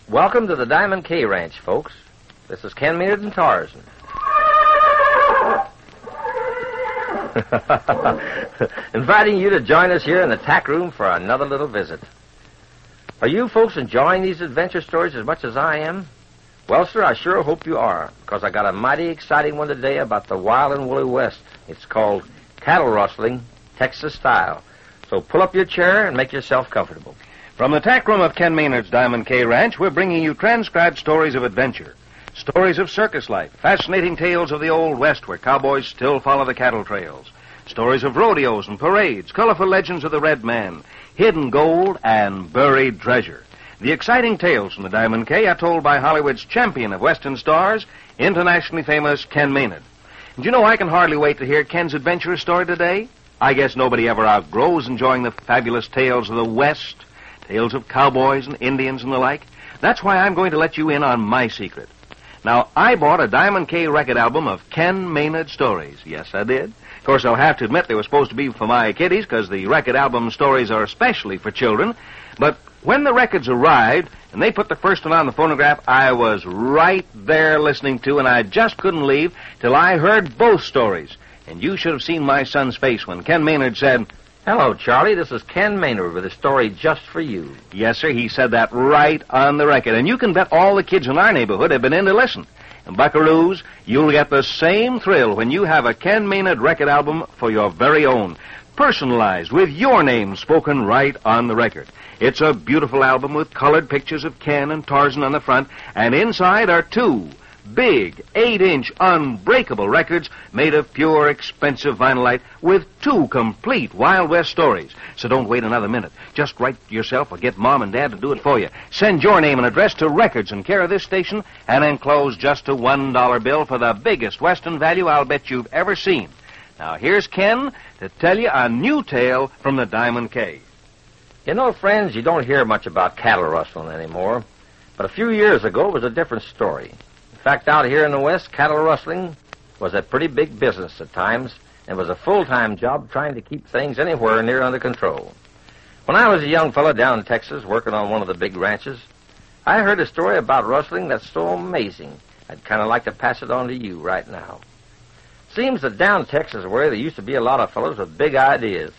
Welcome to the Diamond K Ranch, folks. This is Ken Maynard and Tarzan. Inviting you to join us here in the tack room for another little visit. Are you folks enjoying these adventure stories as much as I am? Well, sir, I sure hope you are, because I got a mighty exciting one today about the wild and woolly West. It's called Cattle Rustling, Texas Style. So pull up your chair and make yourself comfortable. From the tack room of Ken Maynard's Diamond K Ranch, we're bringing you transcribed stories of adventure. Stories of circus life, fascinating tales of the Old West where cowboys still follow the cattle trails. Stories of rodeos and parades, colorful legends of the Red Man, hidden gold, and buried treasure. The exciting tales from the Diamond K are told by Hollywood's champion of Western stars, internationally famous Ken Maynard. And you know, I can hardly wait to hear Ken's adventurous story today. I guess nobody ever outgrows enjoying the fabulous tales of the West, tales of cowboys and Indians and the like. That's why I'm going to let you in on my secret. Now, I bought a Diamond K record album of Ken Maynard stories. Yes, I did. Of course, I'll have to admit they were supposed to be for my kiddies, because the record album stories are especially for children. But when the records arrived and they put the first one on the phonograph, I was right there listening to, and I just couldn't leave till I heard both stories. And you should have seen my son's face when Ken Maynard said, "Hello, Charlie. This is Ken Maynard with a story just for you." Yes, sir, he said that right on the record. And you can bet all the kids in our neighborhood have been in to listen. And buckaroos, you'll get the same thrill when you have a Ken Maynard record album for your very own, personalized with your name spoken right on the record. It's a beautiful album with colored pictures of Ken and Tarzan on the front, and inside are two big 8-inch unbreakable records made of pure, expensive vinylite with two complete Wild West stories. So don't wait another minute. Just write yourself or get Mom and Dad to do it for you. Send your name and address to Records in care of this station and enclose just a $1 bill for the biggest Western value I'll bet you've ever seen. Now, here's Ken to tell you a new tale from the Diamond K. You know, friends, you don't hear much about cattle rustling anymore. But a few years ago, it was a different story. In fact, out here in the West, cattle rustling was a pretty big business at times, and was a full-time job trying to keep things anywhere near under control. When I was a young fellow down in Texas working on one of the big ranches, I heard a story about rustling that's so amazing, I'd kind of like to pass it on to you right now. Seems that down Texas way there used to be a lot of fellows with big ideas.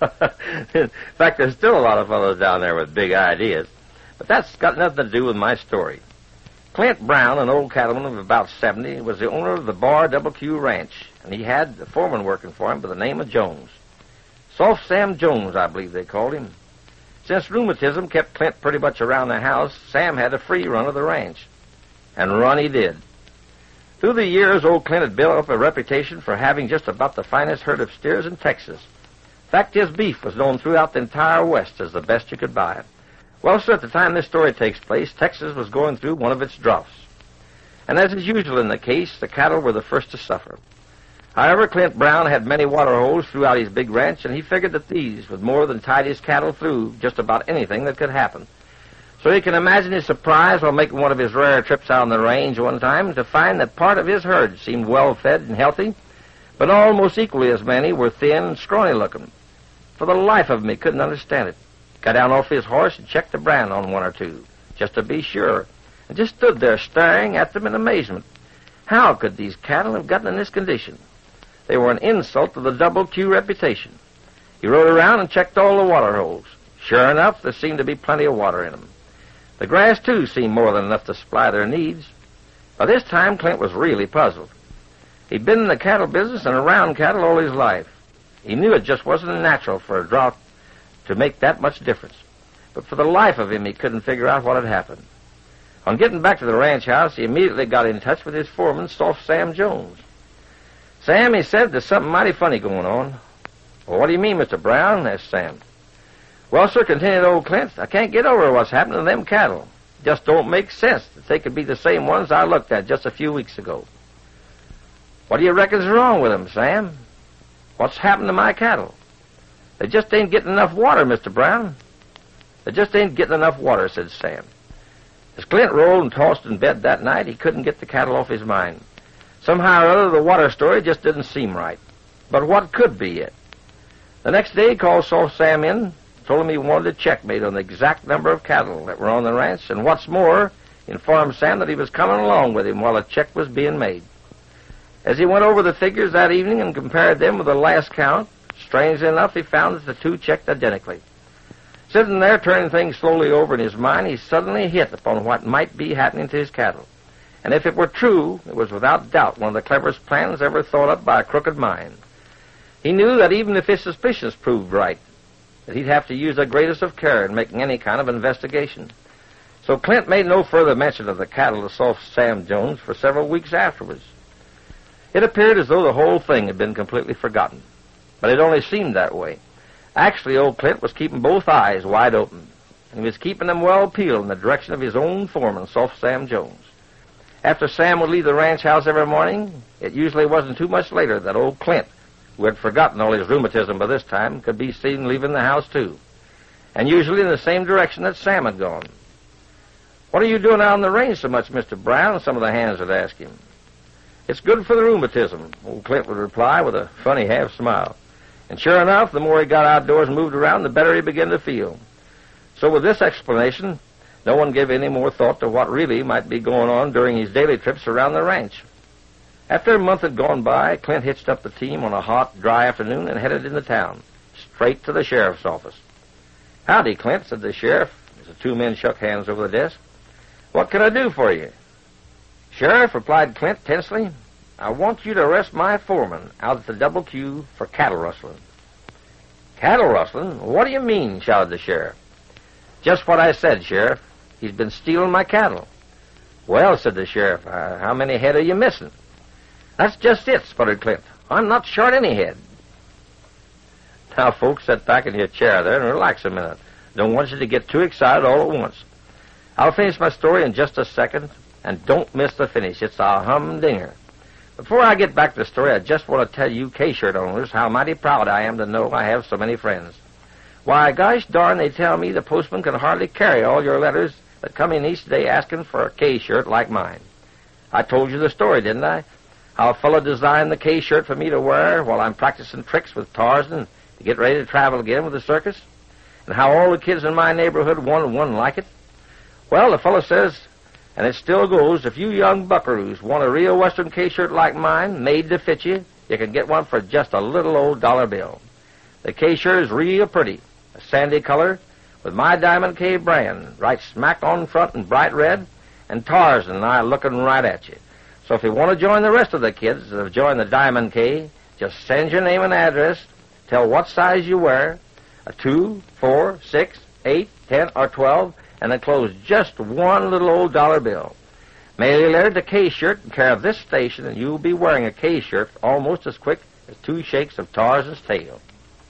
In fact, there's still a lot of fellows down there with big ideas. But that's got nothing to do with my story. Clint Brown, an old cattleman of about 70, was the owner of the Bar Double Q Ranch, and he had the foreman working for him by the name of Jones. Soft Sam Jones, I believe they called him. Since rheumatism kept Clint pretty much around the house, Sam had a free run of the ranch. And run he did. Through the years, old Clint had built up a reputation for having just about the finest herd of steers in Texas. In fact, his beef was known throughout the entire West as the best you could buy. Well, sir, at the time this story takes place, Texas was going through one of its droughts. And as is usual in the case, the cattle were the first to suffer. However, Clint Brown had many water holes throughout his big ranch, and he figured that these would more than tide his cattle through just about anything that could happen. So you can imagine his surprise while making one of his rare trips out on the range one time to find that part of his herd seemed well-fed and healthy, but almost equally as many were thin and scrawny-looking. For the life of him, he couldn't understand it. Got down off his horse and checked the brand on one or two, just to be sure, and just stood there staring at them in amazement. How could these cattle have gotten in this condition? They were an insult to the Double Q reputation. He rode around and checked all the water holes. Sure enough, there seemed to be plenty of water in them. The grass, too, seemed more than enough to supply their needs. By this time, Clint was really puzzled. He'd been in the cattle business and around cattle all his life. He knew it just wasn't natural for a drought to make that much difference. But for the life of him, he couldn't figure out what had happened. On getting back to the ranch house, he immediately got in touch with his foreman, Soft Sam Jones. "Sam," he said, "there's something mighty funny going on." "Well, what do you mean, Mr. Brown?" asked Sam. "Well, sir," continued old Clint, "I can't get over what's happening to them cattle. Just don't make sense that they could be the same ones I looked at just a few weeks ago." "What do you reckon's wrong with them, Sam? What's happened to my cattle?" "They just ain't getting enough water, Mr. Brown." "They just ain't getting enough water," said Sam. As Clint rolled and tossed in bed that night, he couldn't get the cattle off his mind. Somehow or other, the water story just didn't seem right. But what could be it? The next day, he called Soft Sam in, told him he wanted a check made on the exact number of cattle that were on the ranch, and what's more, informed Sam that he was coming along with him while the check was being made. As he went over the figures that evening and compared them with the last count, strangely enough, he found that the two checked identically. Sitting there, turning things slowly over in his mind, he suddenly hit upon what might be happening to his cattle. And if it were true, it was without doubt one of the cleverest plans ever thought up by a crooked mind. He knew that even if his suspicions proved right, that he'd have to use the greatest of care in making any kind of investigation. So Clint made no further mention of the cattle to Soft Sam Jones for several weeks afterwards. It appeared as though the whole thing had been completely forgotten, but it only seemed that way. Actually, old Clint was keeping both eyes wide open, and he was keeping them well peeled in the direction of his own foreman, Soft Sam Jones. After Sam would leave the ranch house every morning, it usually wasn't too much later that old Clint, who had forgotten all his rheumatism by this time, could be seen leaving the house, too, and usually in the same direction that Sam had gone. "What are you doing out on the range so much, Mr. Brown?" some of the hands would ask him. "It's good for the rheumatism," old Clint would reply with a funny half smile. And sure enough, the more he got outdoors and moved around, the better he began to feel. So with this explanation, no one gave any more thought to what really might be going on during his daily trips around the ranch. After a month had gone by, Clint hitched up the team on a hot, dry afternoon and headed into town, straight to the sheriff's office. "Howdy, Clint," said the sheriff, as the two men shook hands over the desk. "What can I do for you?" "Sheriff," replied Clint tensely, "I want you to arrest my foreman out at the Double Q for cattle rustling." "Cattle rustling? What do you mean?" shouted the sheriff. "Just what I said, Sheriff. He's been stealing my cattle." "Well," said the sheriff, "how many head are you missing?" "That's just it," sputtered Clint. "I'm not short any head." "Now, folks, sit back in your chair there and relax a minute. Don't want you to get too excited all at once. I'll finish my story in just a second, and don't miss the finish. It's a humdinger. Before I get back to the story, I just want to tell you K-shirt owners how mighty proud I am to know I have so many friends. Why, gosh darn, they tell me the postman can hardly carry all your letters that come in each day asking for a K-shirt like mine. I told you the story, didn't I? How a fellow designed the K-shirt for me to wear while I'm practicing tricks with Tarzan to get ready to travel again with the circus, and how all the kids in my neighborhood wanted one like it. Well, the fellow says, and it still goes, if you young buckaroos want a real Western K-shirt like mine, made to fit you, you can get one for just a little old dollar bill. The K-shirt is real pretty, a sandy color, with my Diamond K brand right smack on front in bright red, and Tarzan and I looking right at you. So if you want to join the rest of the kids that have joined the Diamond K, just send your name and address, tell what size you wear, a 2, 4, 6, 8, 10, or 12, and enclose just one little old dollar bill. Mail your letter to K-shirt in care of this station, and you'll be wearing a K-shirt almost as quick as 2 shakes of Tarzan's tail.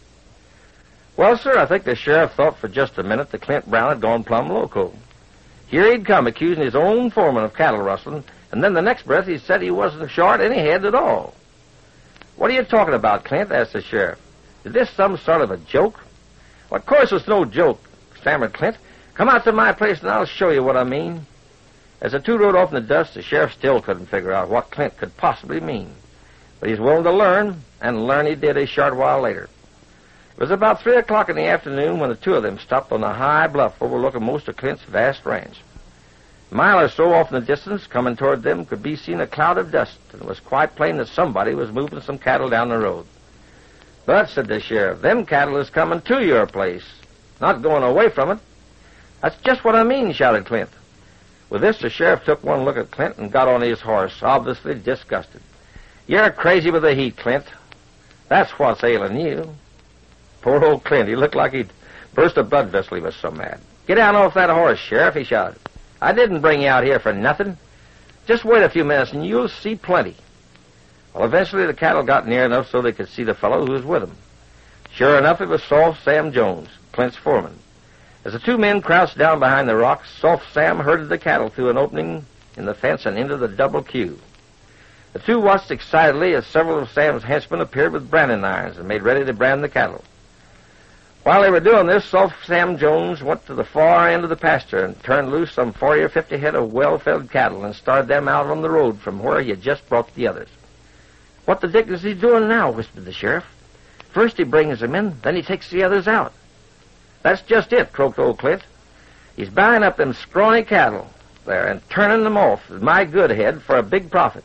Well, sir, I think the sheriff thought for just a minute that Clint Brown had gone plumb loco. Here he'd come accusing his own foreman of cattle rustling, and then the next breath he said he wasn't short any head at all. "What are you talking about, Clint?" asked the sheriff. "Is this some sort of a joke?" "Well, of course it's no joke," stammered Clint. "Come out to my place and I'll show you what I mean." As the two rode off in the dust, the sheriff still couldn't figure out what Clint could possibly mean. But he's willing to learn, and learn he did a short while later. It was about 3 o'clock in the afternoon when the two of them stopped on a high bluff overlooking most of Clint's vast ranch. A mile or so off in the distance, coming toward them, could be seen a cloud of dust, and it was quite plain that somebody was moving some cattle down the road. "But," said the sheriff, "them cattle is coming to your place, not going away from it." "That's just what I mean," shouted Clint. With this, the sheriff took one look at Clint and got on his horse, obviously disgusted. "You're crazy with the heat, Clint. That's what's ailing you." Poor old Clint, he looked like he'd burst a blood vessel, he was so mad. "Get down off that horse, Sheriff," he shouted. "I didn't bring you out here for nothing. Just wait a few minutes and you'll see plenty." Well, eventually the cattle got near enough so they could see the fellow who was with them. Sure enough, it was Soft Sam Jones, Clint's foreman. As the two men crouched down behind the rocks, Soft Sam herded the cattle through an opening in the fence and into the Double Q. The two watched excitedly as several of Sam's henchmen appeared with branding irons and made ready to brand the cattle. While they were doing this, Soft Sam Jones went to the far end of the pasture and turned loose some 40 or 50 head of well-fed cattle and started them out on the road from where he had just brought the others. "What the dick is he doing now?" whispered the sheriff. "First he brings them in, then he takes the others out." That's just it, croaked old Clint. He's buying up them scrawny cattle there and turning them off with my good head for a big profit.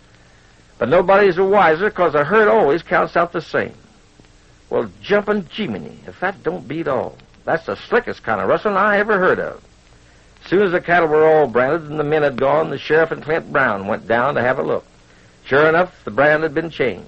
But nobody's the wiser, 'cause a herd always counts out the same. Well, jumping Jiminy, if that don't beat all. That's the slickest kind of rustling I ever heard of. As soon as the cattle were all branded and the men had gone, the sheriff and Clint Brown went down to have a look. Sure enough, the brand had been changed.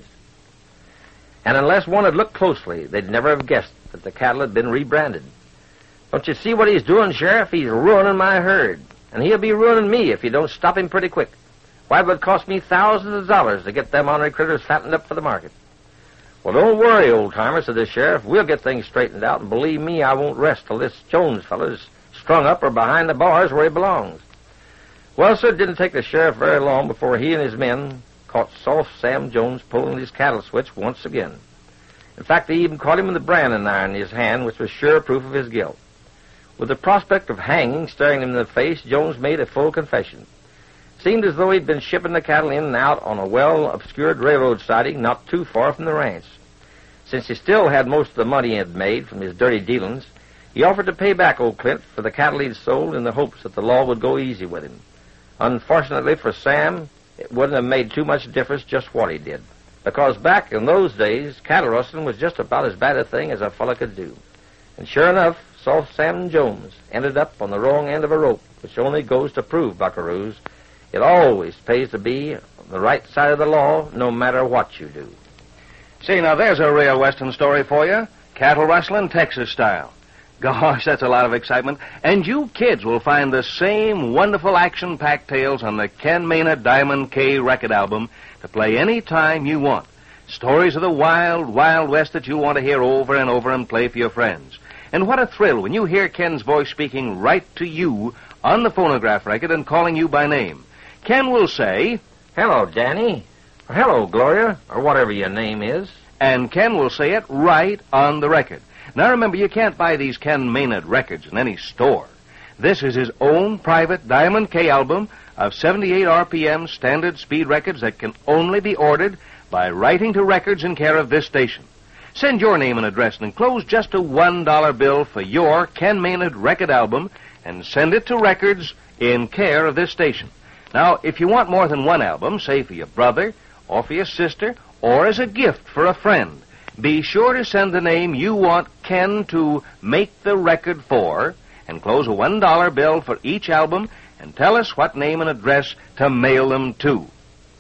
And unless one had looked closely, they'd never have guessed that the cattle had been rebranded. Don't you see what he's doing, Sheriff? He's ruining my herd. And he'll be ruining me if you don't stop him pretty quick. Why, it would cost me thousands of dollars to get them ornery critters fattened up for the market. Well, don't worry, old-timer, said the sheriff. We'll get things straightened out, and believe me, I won't rest till this Jones feller's strung up or behind the bars where he belongs. Well, sir, it didn't take the sheriff very long before he and his men caught Soft Sam Jones pulling his cattle switch once again. In fact, they even caught him with the branding iron in his hand, which was sure proof of his guilt. With the prospect of hanging staring him in the face, Jones made a full confession. It seemed as though he'd been shipping the cattle in and out on a well-obscured railroad siding not too far from the ranch. Since he still had most of the money he had made from his dirty dealings, he offered to pay back old Clint for the cattle he'd sold in the hopes that the law would go easy with him. Unfortunately for Sam, it wouldn't have made too much difference just what he did, because back in those days, cattle rustling was just about as bad a thing as a fella could do. And sure enough, Soft Sam Jones ended up on the wrong end of a rope, which only goes to prove, buckaroos, it always pays to be on the right side of the law, no matter what you do. See, now there's a real Western story for you. Cattle rustling, Texas style. Gosh, that's a lot of excitement. And you kids will find the same wonderful action-packed tales on the Ken Maynard Diamond K record album to play any time you want. Stories of the wild, wild West that you want to hear over and over and play for your friends. And what a thrill when you hear Ken's voice speaking right to you on the phonograph record and calling you by name. Ken will say, "Hello, Danny," or "Hello, Gloria," or whatever your name is. And Ken will say it right on the record. Now remember, you can't buy these Ken Maynard records in any store. This is his own private Diamond K album of 78 RPM standard speed records that can only be ordered by writing to Records in care of this station. Send your name and address and enclose just a $1 bill for your Ken Maynard record album and send it to Records in care of this station. Now, if you want more than one album, say for your brother or for your sister or as a gift for a friend, be sure to send the name you want Ken to make the record for, enclose a $1 bill for each album, and tell us what name and address to mail them to.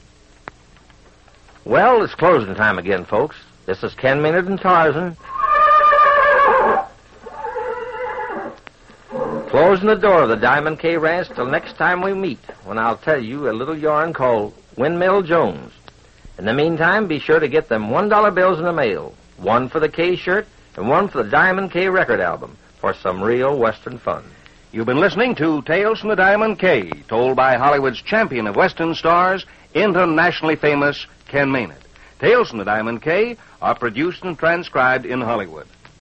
Well, it's closing time again, folks. This is Ken Maynard and Tarzan. Closing the door of the Diamond K Ranch till next time we meet, when I'll tell you a little yarn called Windmill Jones. In the meantime, be sure to get them $1 bills in the mail, one for the K shirt and one for the Diamond K record album, for some real Western fun. You've been listening to Tales from the Diamond K, told by Hollywood's champion of Western stars, internationally famous Ken Maynard. Tales from the Diamond K are produced and transcribed in Hollywood.